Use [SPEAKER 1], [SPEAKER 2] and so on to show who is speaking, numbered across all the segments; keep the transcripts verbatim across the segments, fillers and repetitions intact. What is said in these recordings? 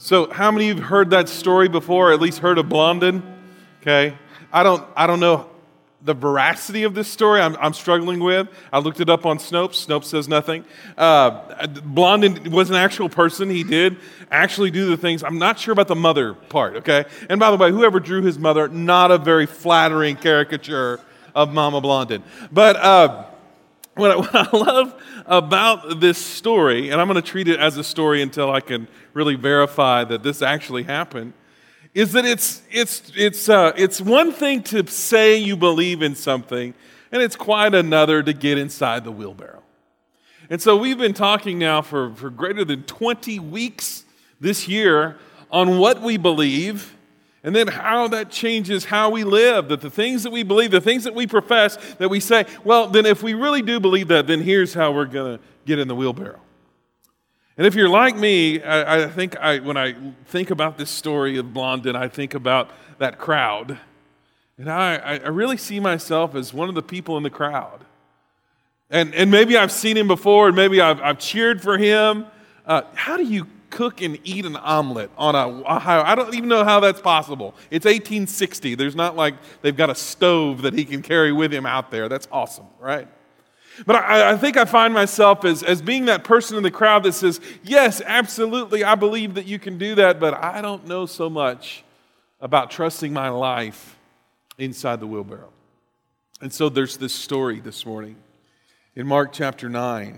[SPEAKER 1] So how many of you have heard that story before, or at least heard of Blondin? Okay. I don't I don't know the veracity of this story. I'm, I'm struggling with. I looked it up on Snopes. Snopes says nothing. Uh, Blondin was an actual person. He did actually do the things. I'm not sure about the mother part, okay? And by the way, whoever drew his mother, not a very flattering caricature of Mama Blondin. But uh, what, I, what I love about this story, and I'm going to treat it as a story until I can really verify that this actually happened, is that it's it's it's uh, it's one thing to say you believe in something, and it's quite another to get inside the wheelbarrow. And so we've been talking now for, for greater than twenty weeks this year on what we believe, and then how that changes how we live, that the things that we believe, the things that we profess, that we say, well, then if we really do believe that, then here's how we're going to get in the wheelbarrow. And if you're like me, I, I think I, when I think about this story of Blondin, I think about that crowd. And I, I really see myself as one of the people in the crowd. And, and maybe I've seen him before, and maybe I've, I've cheered for him. Uh, how do you cook and eat an omelet on a, a highway? I don't even know how that's possible. It's eighteen sixty. There's not like they've got a stove that he can carry with him out there. That's awesome, right? But I, I think I find myself as, as being that person in the crowd that says, yes, absolutely, I believe that you can do that, but I don't know so much about trusting my life inside the wheelbarrow. And so there's this story this morning in Mark chapter nine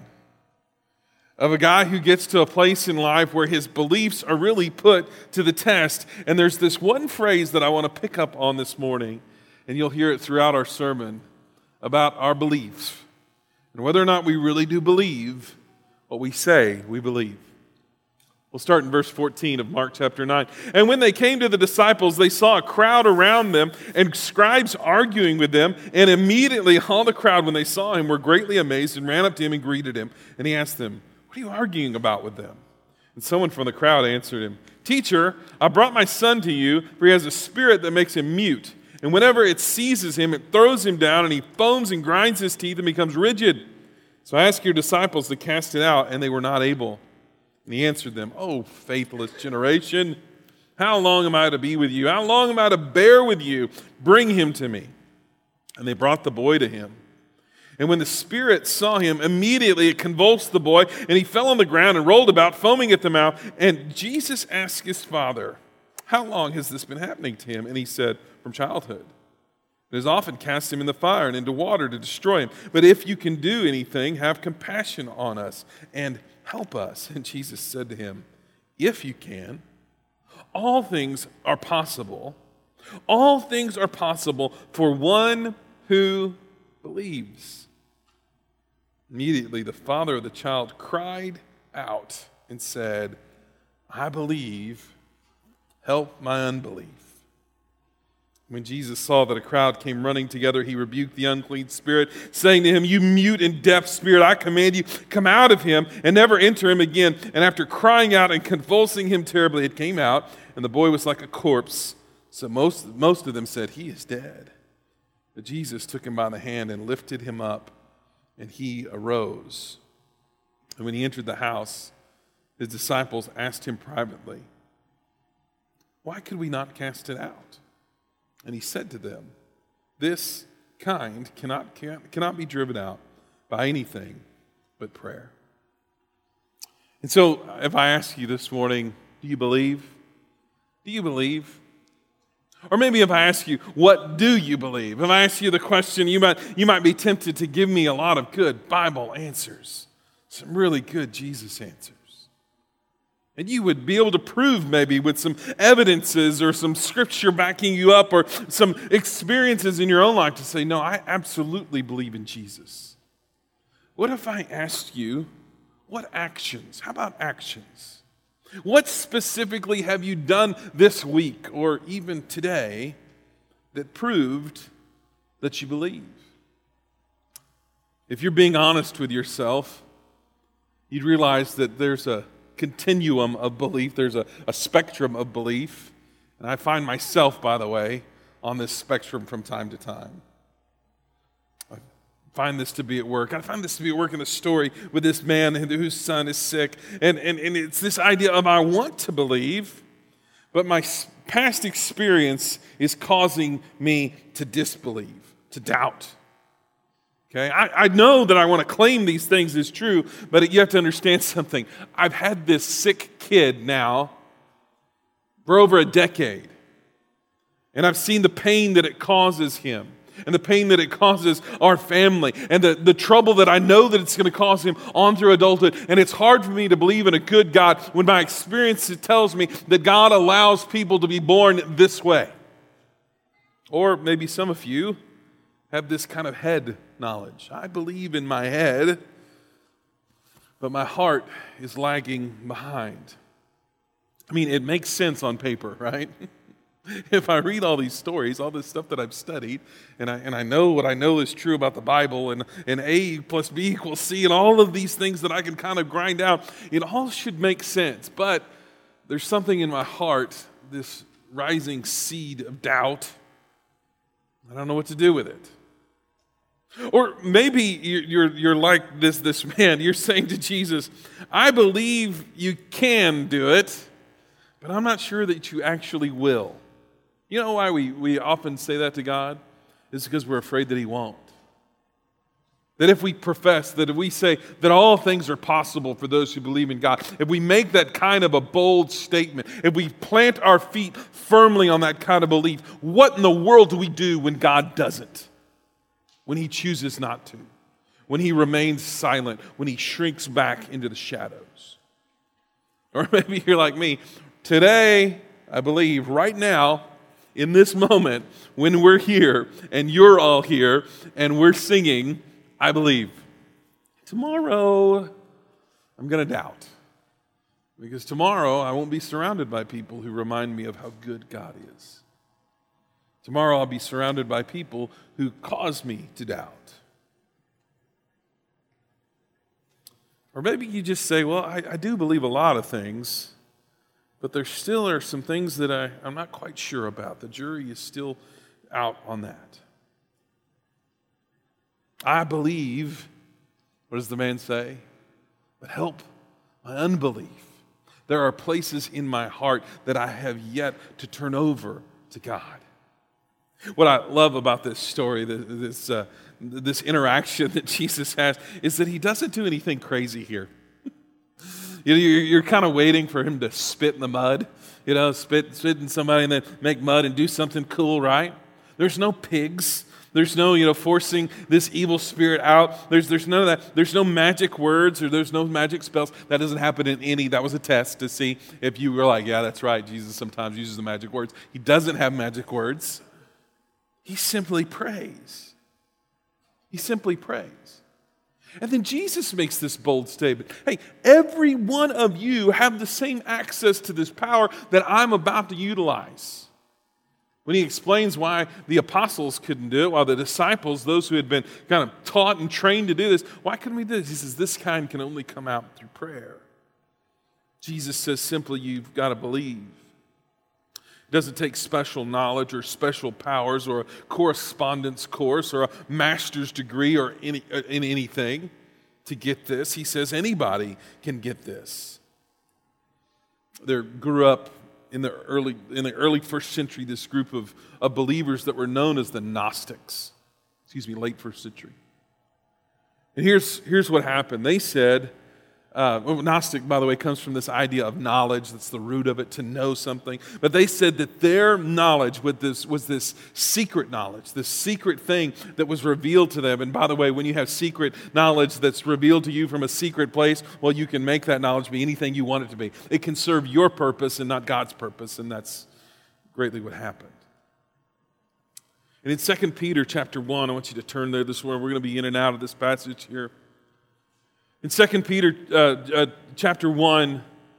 [SPEAKER 1] of a guy who gets to a place in life where his beliefs are really put to the test. And there's this one phrase that I want to pick up on this morning, and you'll hear it throughout our sermon, about our beliefs. And whether or not we really do believe what we say we believe. We'll start in verse fourteen of Mark chapter nine. And when they came to the disciples, they saw a crowd around them and scribes arguing with them. And immediately all the crowd, when they saw him, were greatly amazed and ran up to him and greeted him. And he asked them, what are you arguing about with them? And someone from the crowd answered him, Teacher, I brought my son to you, for he has a spirit that makes him mute. And whenever it seizes him, it throws him down, and he foams and grinds his teeth and becomes rigid. So I asked your disciples to cast it out, and they were not able. And he answered them, Oh, faithless generation, how long am I to be with you? How long am I to bear with you? Bring him to me. And they brought the boy to him. And when the spirit saw him, immediately it convulsed the boy, and he fell on the ground and rolled about, foaming at the mouth. And Jesus asked his father, How long has this been happening to him? And he said, From childhood. It has often cast him in the fire and into water to destroy him. But if you can do anything, have compassion on us and help us. And Jesus said to him, If you can, all things are possible. All things are possible for one who believes. Immediately the father of the child cried out and said, I believe, help my unbelief. When Jesus saw that a crowd came running together, he rebuked the unclean spirit, saying to him, You mute and deaf spirit, I command you, come out of him and never enter him again. And after crying out and convulsing him terribly, it came out, and the boy was like a corpse. So most, most of them said, He is dead. But Jesus took him by the hand and lifted him up, and he arose. And when he entered the house, his disciples asked him privately, Why could we not cast it out? And he said to them, This kind cannot, cannot be driven out by anything but prayer. And so if I ask you this morning, do you believe? Do you believe? Or maybe if I ask you, what do you believe? If I ask you the question, you might, you might be tempted to give me a lot of good Bible answers, some really good Jesus answers. And you would be able to prove maybe with some evidences or some scripture backing you up or some experiences in your own life to say, no, I absolutely believe in Jesus. What if I asked you, what actions? How about actions? What specifically have you done this week or even today that proved that you believe? If you're being honest with yourself, you'd realize that there's a continuum of belief. There's a, a spectrum of belief. And I find myself, by the way, on this spectrum from time to time. find this to be at work. I find this to be at work in the story with this man whose son is sick. And, and, and it's this idea of I want to believe, but my past experience is causing me to disbelieve, to doubt. Okay, I, I know that I want to claim these things as true, but you have to understand something. I've had this sick kid now for over a decade, and I've seen the pain that it causes him, and the pain that it causes our family, and the, the trouble that I know that it's going to cause him on through adulthood. And it's hard for me to believe in a good God when my experience tells me that God allows people to be born this way. Or maybe some of you have this kind of head knowledge. I believe in my head, but my heart is lagging behind. I mean, it makes sense on paper, right? If I read all these stories, all this stuff that I've studied, and I and I know what I know is true about the Bible, and, and A plus B equals C, and all of these things that I can kind of grind out, it all should make sense. But there's something in my heart, this rising seed of doubt. I don't know what to do with it. Or maybe you're you're like this this man. You're saying to Jesus, I believe you can do it, but I'm not sure that you actually will. You know why we, we often say that to God? It's because we're afraid that He won't. That if we profess, that if we say that all things are possible for those who believe in God, if we make that kind of a bold statement, if we plant our feet firmly on that kind of belief, what in the world do we do when God doesn't? When He chooses not to? When He remains silent? When He shrinks back into the shadows? Or maybe you're like me. Today, I believe, right now, in this moment, when we're here, and you're all here, and we're singing, I believe. Tomorrow, I'm going to doubt. Because tomorrow, I won't be surrounded by people who remind me of how good God is. Tomorrow, I'll be surrounded by people who cause me to doubt. Or maybe you just say, well, I, I do believe a lot of things, but there still are some things that I, I'm not quite sure about. The jury is still out on that. I believe, what does the man say? But help my unbelief. There are places in my heart that I have yet to turn over to God. What I love about this story, this, uh, this interaction that Jesus has, is that He doesn't do anything crazy here. You're kind of waiting for Him to spit in the mud, you know, spit, spit in somebody and then make mud and do something cool, right? There's no pigs. There's no, you know, forcing this evil spirit out. There's there's none of that. There's no magic words or there's no magic spells. That doesn't happen in any. That was a test to see if you were like, yeah, that's right. Jesus sometimes uses the magic words. He doesn't have magic words. He simply prays. He simply prays. And then Jesus makes this bold statement. Hey, every one of you have the same access to this power that I'm about to utilize. When He explains why the apostles couldn't do it, why the disciples, those who had been kind of taught and trained to do this, why couldn't we do this? He says, this kind can only come out through prayer. Jesus says simply, you've got to believe. It doesn't take special knowledge or special powers or a correspondence course or a master's degree or any, in anything to get this. He says anybody can get this. There grew up in the early in the early first century this group of, of believers that were known as the Gnostics. Excuse me, late first century. And here's, here's what happened. They said, Uh, well, Gnostic, by the way, comes from this idea of knowledge. That's the root of it, to know something. But they said that their knowledge was this, was this secret knowledge, this secret thing that was revealed to them. And by the way, when you have secret knowledge that's revealed to you from a secret place, well, you can make that knowledge be anything you want it to be. It can serve your purpose and not God's purpose, and that's greatly what happened. And in Second Peter chapter one, I want you to turn there this morning. We're going to be in and out of this passage here. In Second Peter uh, uh, chapter one,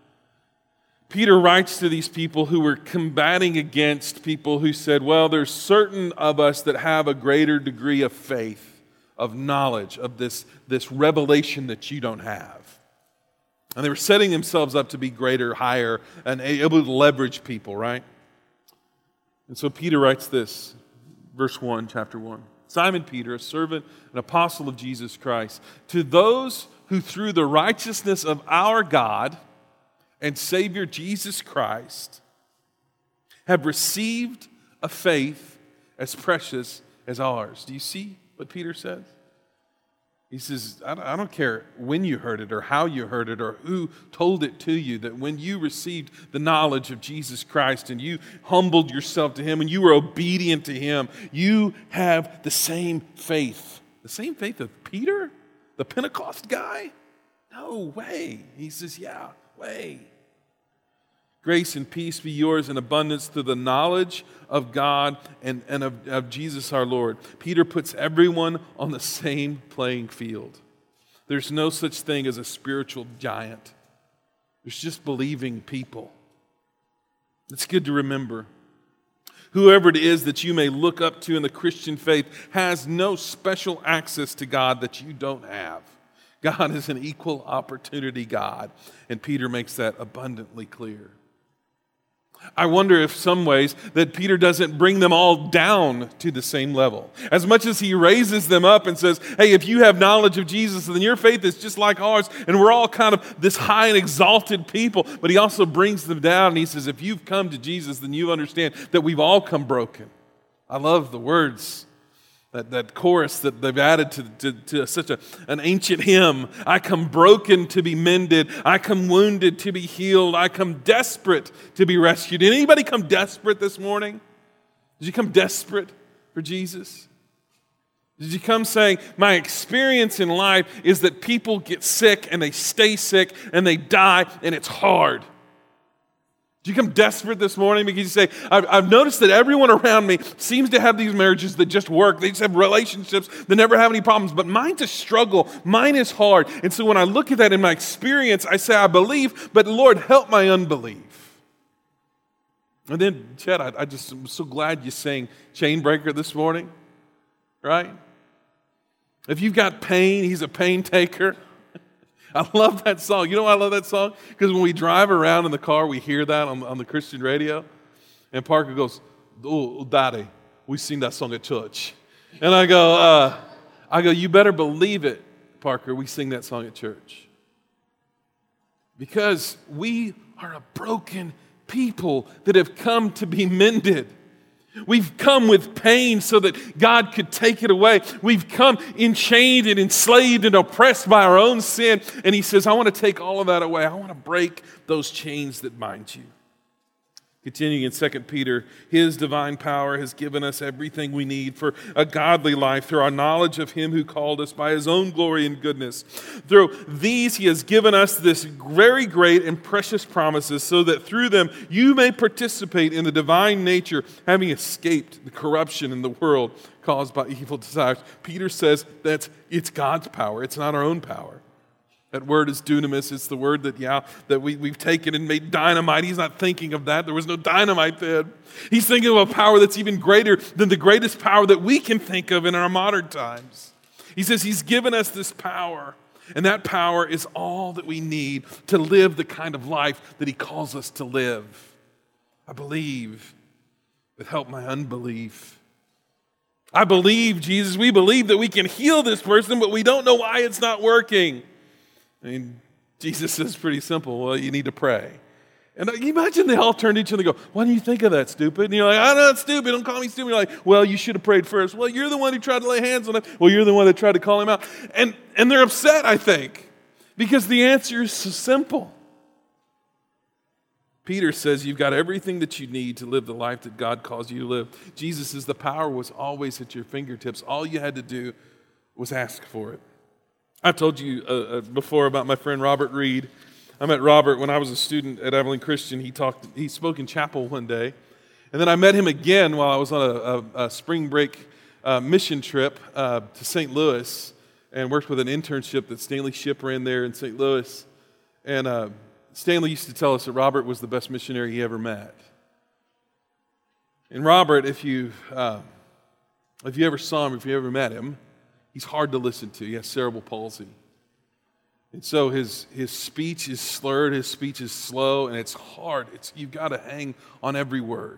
[SPEAKER 1] Peter writes to these people who were combating against people who said, well, there's certain of us that have a greater degree of faith, of knowledge, of this, this revelation that you don't have. And they were setting themselves up to be greater, higher, and able to leverage people, right? And so Peter writes this, verse one, chapter one. Simon Peter, a servant and apostle of Jesus Christ, to those who through the righteousness of our God and Savior Jesus Christ have received a faith as precious as ours. Do you see what Peter says? He says, I don't, I don't care when you heard it or how you heard it or who told it to you, that when you received the knowledge of Jesus Christ and you humbled yourself to Him and you were obedient to Him, you have the same faith. The same faith of Peter, the Pentecost guy? No way. He says, yeah, way. Grace and peace be yours in abundance through the knowledge of God and, and of, of Jesus our Lord. Peter puts everyone on the same playing field. There's no such thing as a spiritual giant. There's just believing people. It's good to remember. Whoever it is that you may look up to in the Christian faith has no special access to God that you don't have. God is an equal opportunity God, and Peter makes that abundantly clear. I wonder if some ways that Peter doesn't bring them all down to the same level. As much as he raises them up and says, hey, if you have knowledge of Jesus, then your faith is just like ours, and we're all kind of this high and exalted people. But he also brings them down, and he says, if you've come to Jesus, then you understand that we've all come broken. I love the words. That, that chorus that they've added to, to, to such a, an ancient hymn. I come broken to be mended. I come wounded to be healed. I come desperate to be rescued. Did anybody come desperate this morning? Did you come desperate for Jesus? Did you come saying, my experience in life is that people get sick and they stay sick and they die and it's hard? Do you come desperate this morning because you say, I've, I've noticed that everyone around me seems to have these marriages that just work. They just have relationships that never have any problems. But mine's a struggle. Mine is hard. And so when I look at that in my experience, I say, I believe, but Lord, help my unbelief. And then, Chad, I, I just am so glad you sang Chain Breaker this morning, right? If you've got pain, He's a pain taker. I love that song. You know why I love that song? Because when we drive around in the car, we hear that on, on the Christian radio. And Parker goes, oh, Daddy, we sing that song at church. And I go, uh, I go, you better believe it, Parker, we sing that song at church. Because we are a broken people that have come to be mended. We've come with pain so that God could take it away. We've come enchained and enslaved and oppressed by our own sin. And He says, I want to take all of that away. I want to break those chains that bind you. Continuing in Second Peter, His divine power has given us everything we need for a godly life through our knowledge of Him who called us by His own glory and goodness. Through these He has given us this very great and precious promises so that through them you may participate in the divine nature, having escaped the corruption in the world caused by evil desires. Peter says that it's God's power. It's not our own power. That word is dunamis. It's the word that, yeah, that we, we've taken and made dynamite. He's not thinking of that. There was no dynamite then. He's thinking of a power that's even greater than the greatest power that we can think of in our modern times. He says He's given us this power, and that power is all that we need to live the kind of life that He calls us to live. I believe, but help my unbelief. I believe, Jesus, we believe that we can heal this person, but we don't know why it's not working. I mean, Jesus says pretty simple. Well, you need to pray. And you imagine they all turn to each other and go, why do you think of that, stupid? And you're like, I'm not stupid. Don't call me stupid. You're like, well, you should have prayed first. Well, you're the one who tried to lay hands on him. Well, you're the one that tried to call him out. And, and they're upset, I think, because the answer is so simple. Peter says you've got everything that you need to live the life that God calls you to live. Jesus says the power was always at your fingertips. All you had to do was ask for it. I told you uh, uh, before about my friend Robert Reed. I met Robert when I was a student at Abilene Christian. He talked. He spoke in chapel one day. And then I met him again while I was on a, a, a spring break uh, mission trip uh, to Saint Louis and worked with an internship that Stanley Shipp ran there in Saint Louis. And uh, Stanley used to tell us that Robert was the best missionary he ever met. And Robert, if you, uh, if you ever saw him, if you ever met him, he's hard to listen to. He has cerebral palsy. And so his, his speech is slurred, his speech is slow, and it's hard. It's, you've got to hang on every word.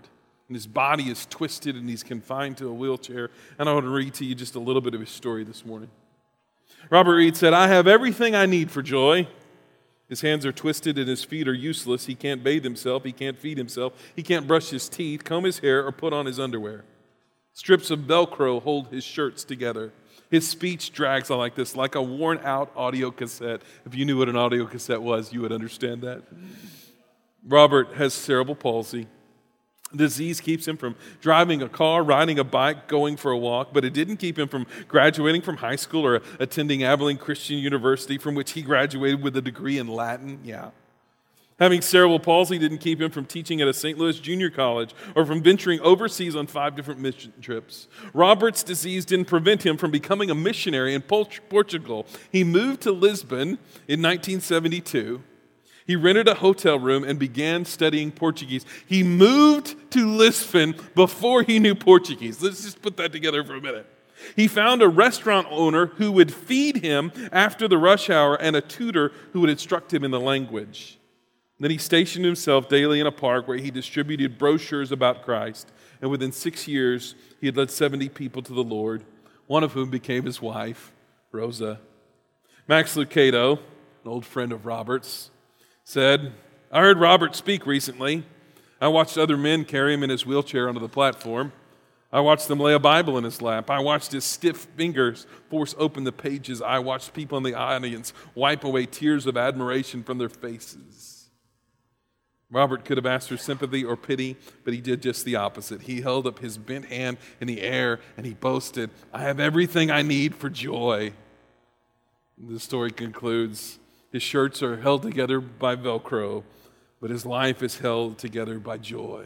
[SPEAKER 1] And his body is twisted and he's confined to a wheelchair. And I want to read to you just a little bit of his story this morning. Robert Reed said, "I have everything I need for joy. His hands are twisted and his feet are useless. He can't bathe himself. He can't feed himself. He can't brush his teeth, comb his hair, or put on his underwear. Strips of Velcro hold his shirts together. His speech drags on like this, like a worn-out audio cassette." If you knew what an audio cassette was, you would understand that. Robert has cerebral palsy. Disease keeps him from driving a car, riding a bike, going for a walk, but it didn't keep him from graduating from high school or attending Abilene Christian University, from which he graduated with a degree in Latin. Yeah. Having cerebral palsy didn't keep him from teaching at a Saint Louis junior college or from venturing overseas on five different mission trips. Robert's disease didn't prevent him from becoming a missionary in Portugal. He moved to Lisbon in nineteen seventy-two. He rented a hotel room and began studying Portuguese. He moved to Lisbon before he knew Portuguese. Let's just put that together for a minute. He found a restaurant owner who would feed him after the rush hour and a tutor who would instruct him in the language. Then he stationed himself daily in a park where he distributed brochures about Christ. And within six years, he had led seventy people to the Lord, one of whom became his wife, Rosa. Max Lucado, an old friend of Robert's, said, "I heard Robert speak recently. I watched other men carry him in his wheelchair onto the platform. I watched them lay a Bible in his lap. I watched his stiff fingers force open the pages. I watched people in the audience wipe away tears of admiration from their faces." Robert could have asked for sympathy or pity, but he did just the opposite. He held up his bent hand in the air and he boasted, "I have everything I need for joy." And the story concludes, his shirts are held together by Velcro, but his life is held together by joy.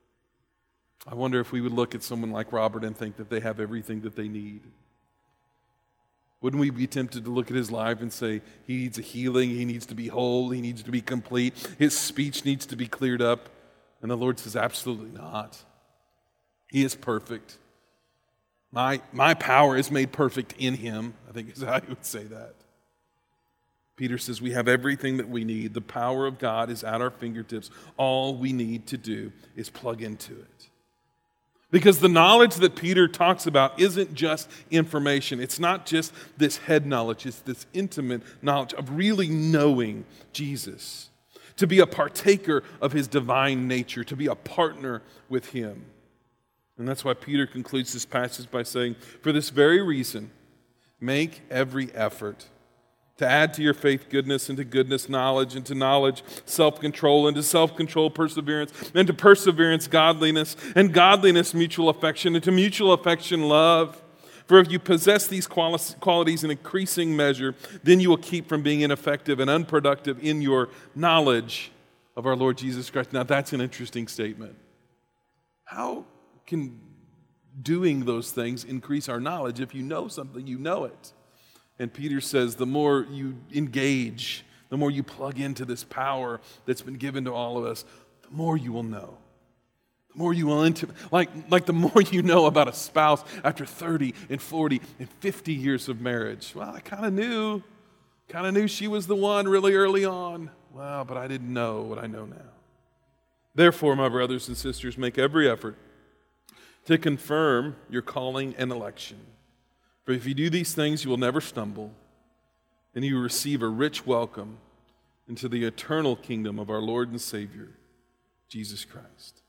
[SPEAKER 1] I wonder if we would look at someone like Robert and think that they have everything that they need. Wouldn't we be tempted to look at his life and say, he needs a healing, he needs to be whole, he needs to be complete, his speech needs to be cleared up? And the Lord says, absolutely not. He is perfect. My, my power is made perfect in him, I think is how he would say that. Peter says we have everything that we need. The power of God is at our fingertips. All we need to do is plug into it. Because the knowledge that Peter talks about isn't just information. It's not just this head knowledge. It's this intimate knowledge of really knowing Jesus. To be a partaker of his divine nature. To be a partner with him. And that's why Peter concludes this passage by saying, for this very reason, make every effort to add to your faith goodness, and to goodness knowledge, and to knowledge self-control, and to self-control perseverance, and to perseverance godliness, and godliness mutual affection, and to mutual affection love. For if you possess these qualities in increasing measure, then you will keep from being ineffective and unproductive in your knowledge of our Lord Jesus Christ. Now that's an interesting statement. How can doing those things increase our knowledge? If you know something, you know it. And Peter says the more you engage, the more you plug into this power that's been given to all of us, the more you will know. The more you will into like, like the more you know about a spouse after thirty and forty and fifty years of marriage. Well, I kind of knew, kind of knew she was the one really early on. Well, but I didn't know what I know now. Therefore, my brothers and sisters, make every effort to confirm your calling and election. For if you do these things, you will never stumble, and you will receive a rich welcome into the eternal kingdom of our Lord and Savior, Jesus Christ.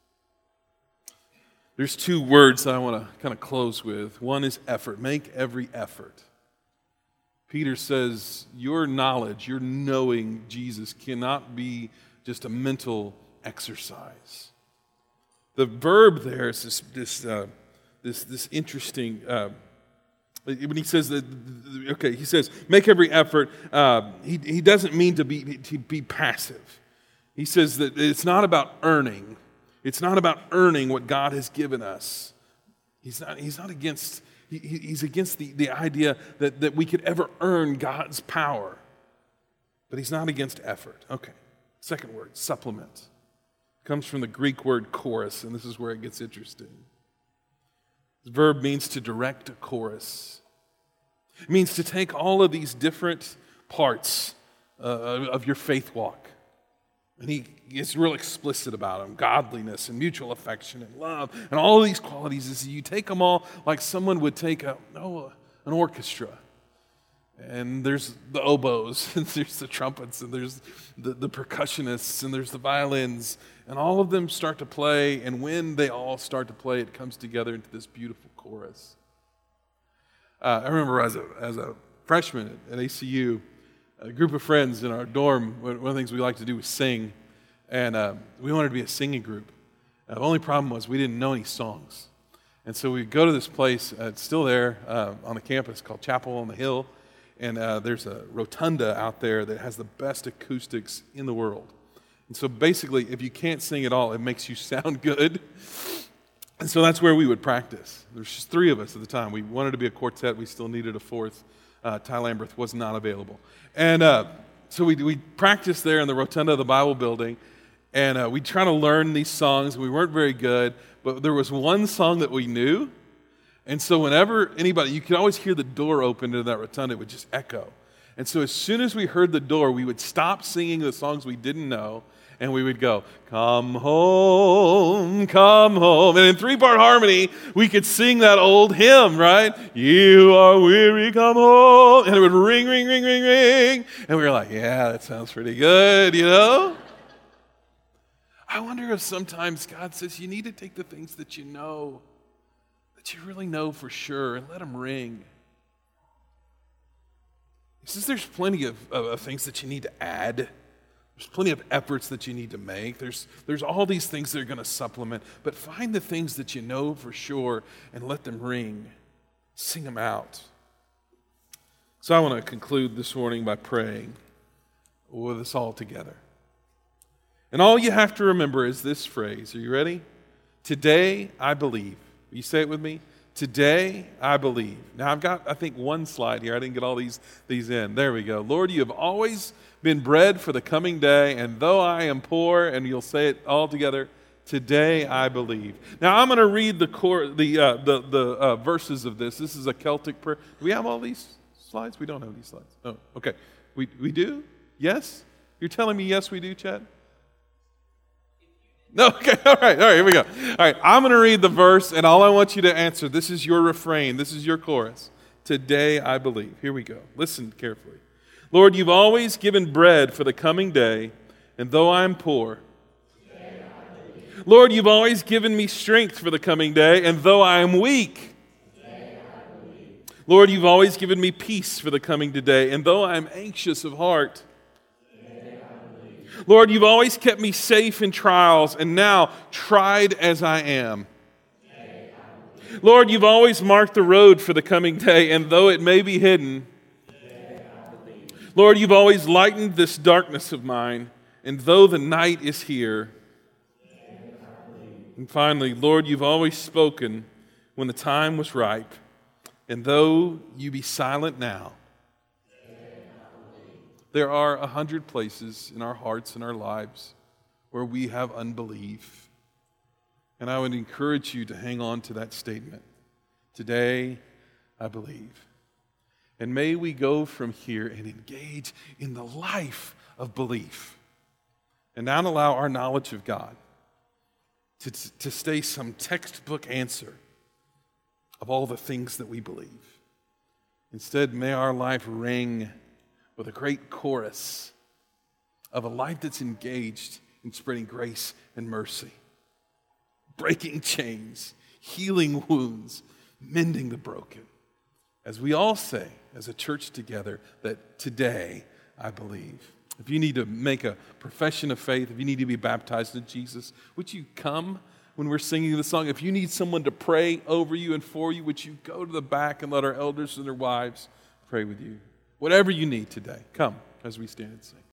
[SPEAKER 1] There's two words that I want to kind of close with. One is effort. Make every effort. Peter says your knowledge, your knowing Jesus cannot be just a mental exercise. The verb there is this this uh, this, this interesting. Uh, When he says that, okay, he says, make every effort, uh, he, he doesn't mean to be, to be passive. He says that it's not about earning. It's not about earning what God has given us. He's not, he's not against, he, he's against the, the idea that, that we could ever earn God's power. But he's not against effort. Okay, second word, supplement. Comes from the Greek word chorus, and this is where it gets interesting. The verb means to direct a chorus. It means to take all of these different parts uh, of your faith walk And he gets real explicit about them, godliness and mutual affection and love and all of these qualities. Is you take them all like someone would take a, oh, an orchestra. And there's the oboes, and there's the trumpets, and there's the, the percussionists, and there's the violins, and all of them start to play, and when they all start to play, it comes together into this beautiful chorus. Uh, I remember as a, as a freshman at A C U, a group of friends in our dorm, one of the things we liked to do was sing, and uh, we wanted to be a singing group. Uh, the only problem was we didn't know any songs. And so we'd go to this place, uh, it's still there uh, on the campus, called Chapel on the Hill. And uh, there's a rotunda out there that has the best acoustics in the world. And so basically, if you can't sing at all, it makes you sound good. And so that's where we would practice. There's just three of us at the time. We wanted to be a quartet. We still needed a fourth. Uh, Ty Lamberth was not available. And uh, so we we practiced there in the rotunda of the Bible building. And uh, we'd try to learn these songs. We weren't very good. But there was one song that we knew. And so whenever anybody, you could always hear the door open into that rotunda, it would just echo. And so as soon as we heard the door, we would stop singing the songs we didn't know, and we would go, come home, come home. And in three-part harmony, we could sing that old hymn, right? You are weary, come home. And it would ring, ring, ring, ring, ring. And we were like, yeah, that sounds pretty good, you know? I wonder if sometimes God says you need to take the things that you know, that you really know for sure, and let them ring. He says there's plenty of, of, of things that you need to add. There's plenty of efforts that you need to make. There's, there's all these things that are going to supplement. But find the things that you know for sure and let them ring. Sing them out. So I want to conclude this morning by praying with us all together. And all you have to remember is this phrase. Are you ready? Today I believe. Will you say it with me? Today I believe. Now I've got, I think, one slide here. I didn't get all these, these in. There we go. Lord, you have always been bread for the coming day, and though I am poor, and you'll say it all together, today I believe. Now I'm going to read the core, the uh, the the uh, verses of this. This is a Celtic prayer. Do we have all these slides? We don't have these slides. Oh, okay. We we do? Yes? You're telling me yes, we do, Chad? No, okay, all right, all right, here we go. All right, I'm going to read the verse, and all I want you to answer, this is your refrain, this is your chorus. Today I believe. Here we go. Listen carefully. Lord, you've always given bread for the coming day, and though I'm poor. Today I believe. Lord, you've always given me strength for the coming day, and though I am weak. Today I believe. Lord, you've always given me peace for the coming today, and though I am anxious of heart. Lord, you've always kept me safe in trials, and now, tried as I am. Lord, you've always marked the road for the coming day, and though it may be hidden, Lord, you've always lightened this darkness of mine, and though the night is here. And finally, Lord, you've always spoken when the time was ripe, and though you be silent now, there are a hundred places in our hearts and our lives where we have unbelief. And I would encourage you to hang on to that statement. Today, I believe. And may we go from here and engage in the life of belief. And not allow our knowledge of God to, to stay some textbook answer of all the things that we believe. Instead, may our life ring with a great chorus of a life that's engaged in spreading grace and mercy, breaking chains, healing wounds, mending the broken. As we all say, as a church together, that today I believe. If you need to make a profession of faith, if you need to be baptized in Jesus, would you come when we're singing the song? If you need someone to pray over you and for you, would you go to the back and let our elders and their wives pray with you? Whatever you need today, come as we stand and sing.